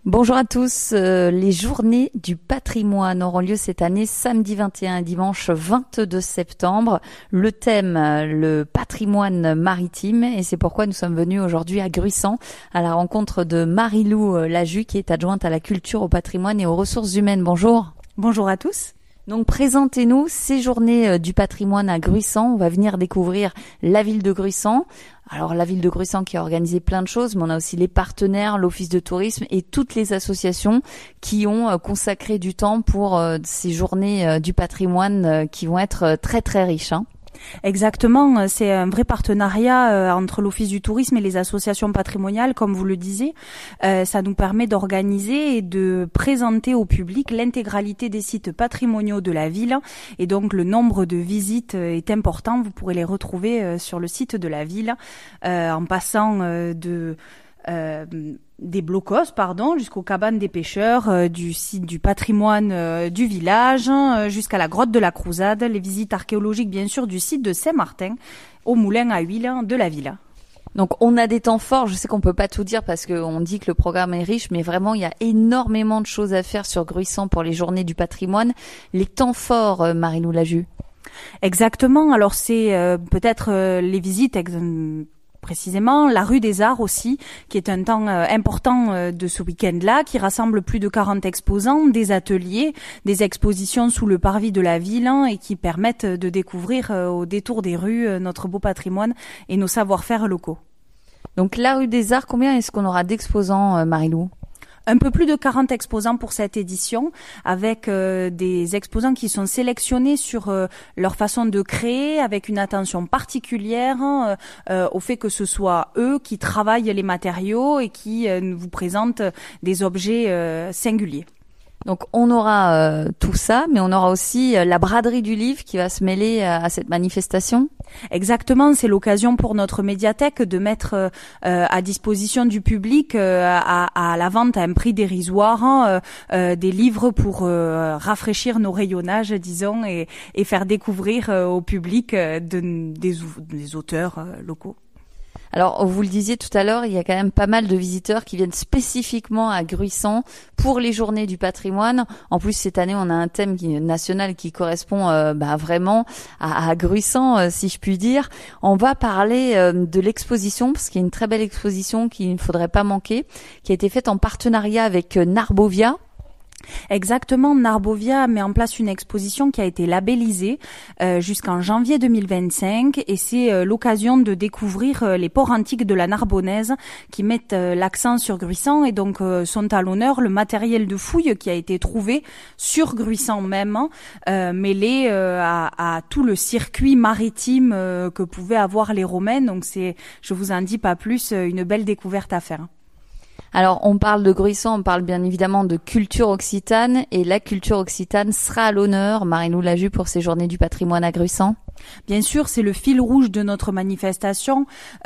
Bonjour à tous. Les journées du patrimoine auront lieu cette année samedi 21 et dimanche 22 septembre. Le thème, le patrimoine maritime, et c'est pourquoi nous sommes venus aujourd'hui à Gruissant à la rencontre de Marie-Lou Laju qui est adjointe à la culture, au patrimoine et aux ressources humaines. Bonjour. Bonjour à tous. Donc présentez-nous ces journées du patrimoine à Gruissant. On va venir découvrir la ville de Gruissant. Alors la ville de Gruissant qui a organisé plein de choses, mais on a aussi les partenaires, l'office de tourisme et toutes les associations qui ont consacré du temps pour ces journées du patrimoine qui vont être très très riches. Exactement, c'est un vrai partenariat entre l'Office du tourisme et les associations patrimoniales, comme vous le disiez. Ça nous permet d'organiser et de présenter au public l'intégralité des sites patrimoniaux de la ville. Et donc le nombre de visites est important. Vous pourrez les retrouver sur le site de la ville en passant des blocos, jusqu'aux cabanes des pêcheurs, du site du patrimoine du village, jusqu'à la grotte de la Crouzade, les visites archéologiques bien sûr du site de Saint-Martin, au moulin à huile de la ville. Donc on a des temps forts, je sais qu'on peut pas tout dire parce qu'on dit que le programme est riche, mais vraiment il y a énormément de choses à faire sur Gruissant pour les journées du patrimoine. Les temps forts, Marie-Lou Laju. Exactement, alors c'est peut-être les visites précisément, la rue des Arts aussi, qui est un temps important de ce week-end-là, qui rassemble plus de 40 exposants, des ateliers, des expositions sous le parvis de la ville et qui permettent de découvrir au détour des rues notre beau patrimoine et nos savoir-faire locaux. Donc la rue des Arts, combien est-ce qu'on aura d'exposants, Marie-Lou ? Un peu plus de 40 exposants pour cette édition, avec des exposants qui sont sélectionnés sur leur façon de créer, avec une attention particulière au fait que ce soit eux qui travaillent les matériaux et qui vous présentent des objets singuliers. Donc on aura tout ça, mais on aura aussi la braderie du livre qui va se mêler à cette manifestation. Exactement, c'est l'occasion pour notre médiathèque de mettre à disposition du public à la vente à un prix dérisoire des livres pour rafraîchir nos rayonnages, disons, et faire découvrir au public des auteurs locaux. Alors, vous le disiez tout à l'heure, il y a quand même pas mal de visiteurs qui viennent spécifiquement à Gruissant pour les journées du patrimoine. En plus, cette année, on a un thème national qui correspond vraiment à Gruissant, si je puis dire. On va parler de l'exposition, parce qu'il y a une très belle exposition qu'il ne faudrait pas manquer, qui a été faite en partenariat avec Narbovia. Exactement, Narbovia met en place une exposition qui a été labellisée jusqu'en janvier 2025 et c'est l'occasion de découvrir les ports antiques de la Narbonnaise qui mettent l'accent sur Gruissant et donc sont à l'honneur le matériel de fouille qui a été trouvé sur Gruissant même, mêlé à tout le circuit maritime que pouvaient avoir les Romains. Donc c'est, je vous en dis pas plus, une belle découverte à faire. Alors, on parle de Gruissant, on parle bien évidemment de culture occitane, et la culture occitane sera à l'honneur, Marie-Lou Laju, pour ces journées du patrimoine à Gruissant. Bien sûr, c'est le fil rouge de notre manifestation.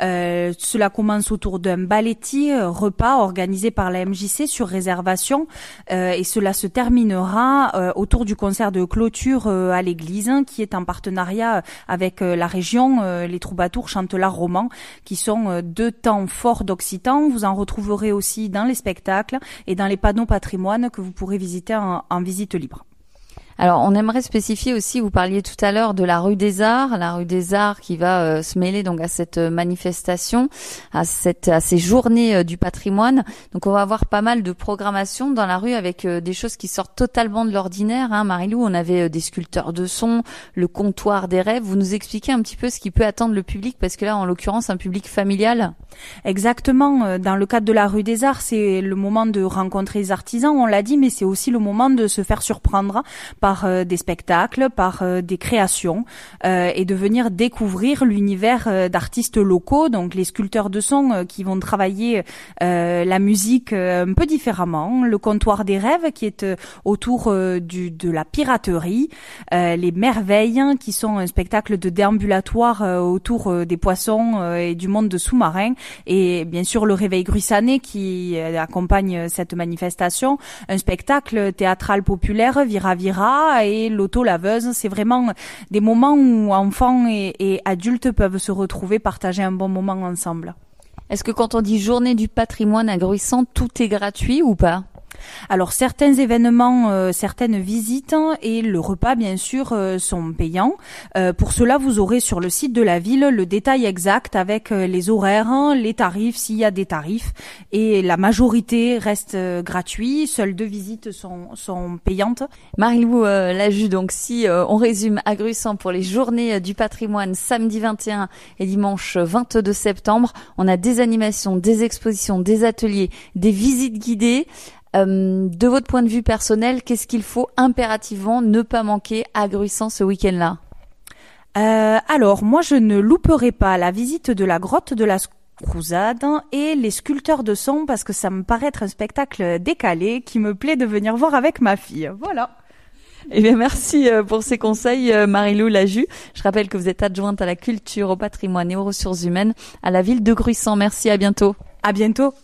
Cela commence autour d'un balletti repas organisé par la MJC sur réservation et cela se terminera autour du concert de clôture à l'église qui est en partenariat avec la région, les Troubadours Chantelards Romans qui sont deux temps forts d'Occitan. Vous en retrouverez aussi dans les spectacles et dans les panneaux patrimoine que vous pourrez visiter en visite libre. Alors, on aimerait spécifier aussi, vous parliez tout à l'heure de la rue des Arts qui va se mêler donc à cette manifestation, à ces journées du patrimoine. Donc, on va avoir pas mal de programmation dans la rue avec des choses qui sortent totalement de l'ordinaire. Marie-Lou, on avait des sculpteurs de son, le comptoir des rêves. Vous nous expliquez un petit peu ce qui peut attendre le public, parce que là, en l'occurrence, un public familial. Exactement. Dans le cadre de la rue des Arts, c'est le moment de rencontrer les artisans, on l'a dit, mais c'est aussi le moment de se faire surprendre par des spectacles, par des créations et de venir découvrir l'univers d'artistes locaux, donc les sculpteurs de son qui vont travailler la musique un peu différemment, le comptoir des rêves qui est autour de la piraterie, les merveilles qui sont un spectacle de déambulatoire autour des poissons et du monde de sous-marins et bien sûr le réveil gruissané qui accompagne cette manifestation, un spectacle théâtral populaire Vira Vira et l'auto-laveuse. C'est vraiment des moments où enfants et adultes peuvent se retrouver, partager un bon moment ensemble. Est-ce que quand on dit journée du patrimoine à Gruissant, tout est gratuit ou pas ? Alors certains événements, certaines visites et le repas bien sûr sont payants. Pour cela, vous aurez sur le site de la ville le détail exact avec les horaires, les tarifs s'il y a des tarifs, et la majorité reste gratuit. Seules 2 visites sont payantes. Marie-Lou Laju, donc si on résume à Gruissan pour les journées du patrimoine samedi 21 et dimanche 22 septembre, on a des animations, des expositions, des ateliers, des visites guidées. De votre point de vue personnel, qu'est-ce qu'il faut impérativement ne pas manquer à Gruissan ce week-end-là? Alors, moi, je ne louperai pas la visite de la grotte de la Crouzade et les sculpteurs de son parce que ça me paraît être un spectacle décalé qui me plaît de venir voir avec ma fille. Voilà. Eh bien, merci pour ces conseils, Marie-Lou Laju. Je rappelle que vous êtes adjointe à la culture, au patrimoine et aux ressources humaines à la ville de Gruissan. Merci, à bientôt. À bientôt.